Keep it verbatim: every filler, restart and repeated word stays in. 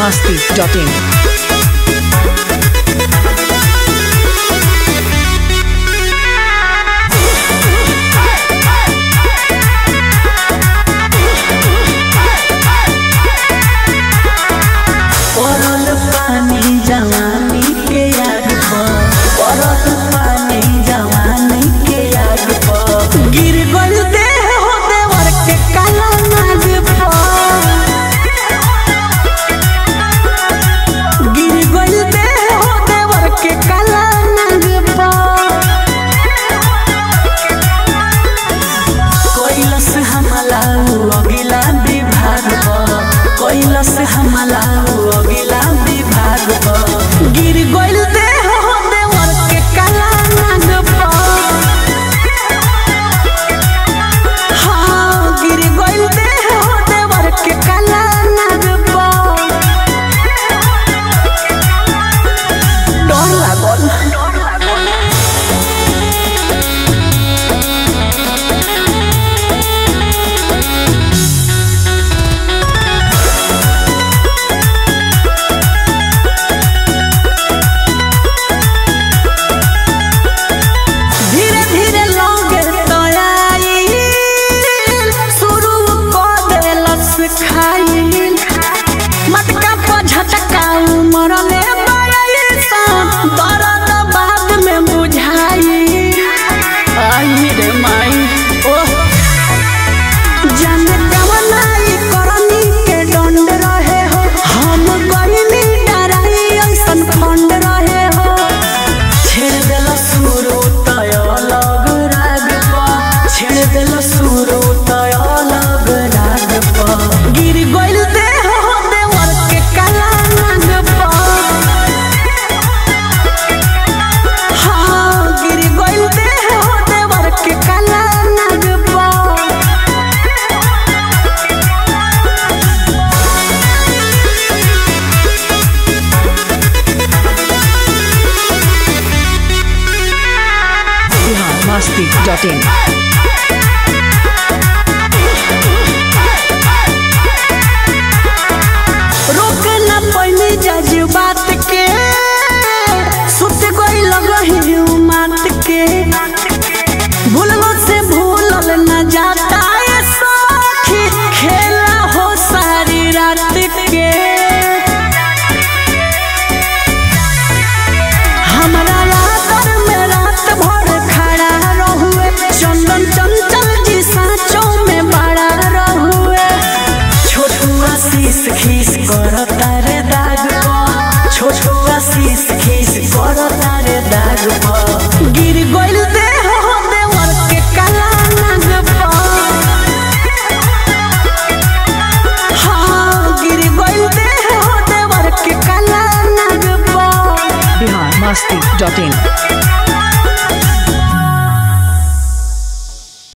masti dot in. masti dot in. रोक न पैनी जज्बात के सुत गई लगही मात के भूललो से भूलल न जाता है सखी खेला हो सारी रात के हमरा यादर में रात भर खड़ा रहुए चंदन चंचल जी साँचों में बड़ा रहुए छोटू आशीष खीस कर तारे दाग छोटू आशीष खीस कर तारे दाग गिर गइल देह देवर के काला नाग हाँ गिर गइल देह देवर के काला नाग Bihar masti dot in.